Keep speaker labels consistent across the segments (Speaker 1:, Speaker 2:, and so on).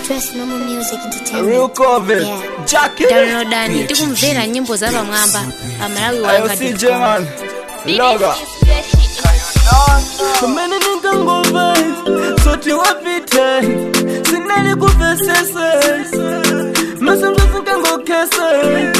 Speaker 1: Best normal music entertainment.
Speaker 2: Real COVID.
Speaker 1: Yeah.
Speaker 2: Jackie.
Speaker 3: Downloadani tikumvera nyimbo za pamwamba pamalawi wanga
Speaker 2: IOC man. Loga. Kumene nikangova soti wapita sinali kuvesese masamzo sinkangokese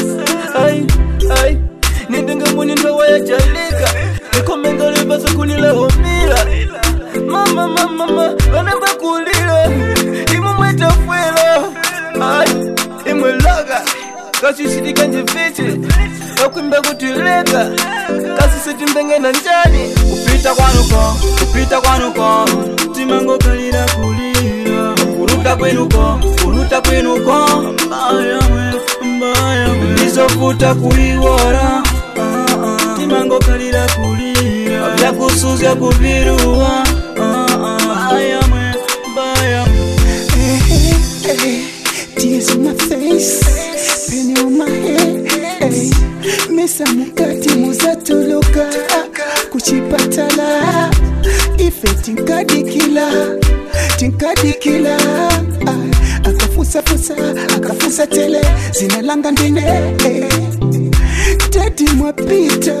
Speaker 2: ai nidinga muni ndowa ya jalika nikomenga libasa kulila homila mama vanamba kulila imu mweta fuela imwe loga kasisitika njifichi wakwimba kutileka kasisitimbenge na njani kupita kwanuko timango kalira kulira kuruta kwenuko mbaya nizofuta kuiwara timango kalira kulira vyakusuzya kuvirua mbaya
Speaker 4: tears on my face, pain on my head. Mesa mukati muzatoloka kuchipatala ife tinkadikila akafusa tele zinalanga ndine Daddy mwapita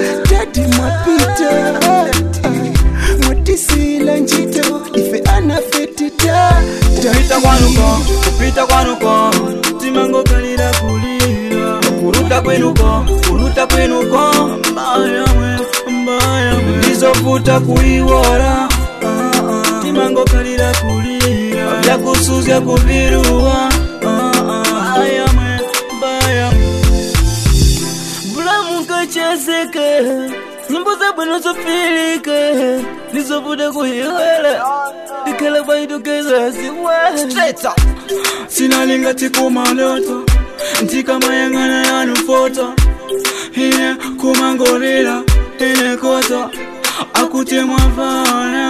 Speaker 4: mwatisila njito ife anafetita
Speaker 2: kupita kwanuko timango kalira kulira kuruta kwenuko mbaya nizofuta kuiwara timango kalira kulira vyakusuzya kuvirua mbaya bulamu kachezeke nyimbo za bwino zofilike nizofuta kuiwara dikala baidokeza siwa straight up sinalinga tikumaloto ntika mayangana yanufota hine kumangorira hine kota akutemwa vana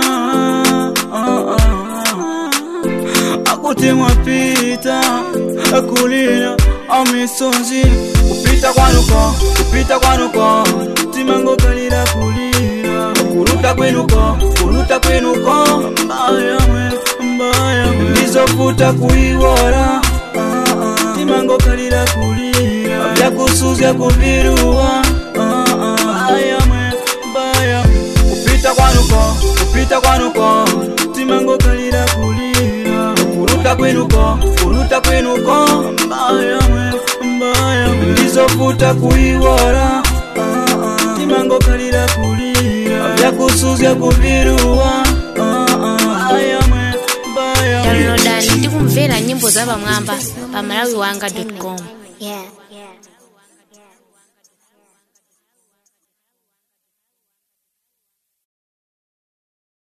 Speaker 2: akutemwa pita akulina amisonzi kupita kwanuko timango kalira kulira kuruta kwenuko mbaya nizofuta kuiwara timango kalira kulira vyakusuzya kuvirua mbaya kupita kwanuko timango kalira kulira kuruta kwenuko mbaya nizofuta kuiwara timango kalira kulira vyakusuzya kuvirua
Speaker 3: downloadani tikumvera nyimbo za pamwamba pamalawi wanga.com.
Speaker 1: Yeah.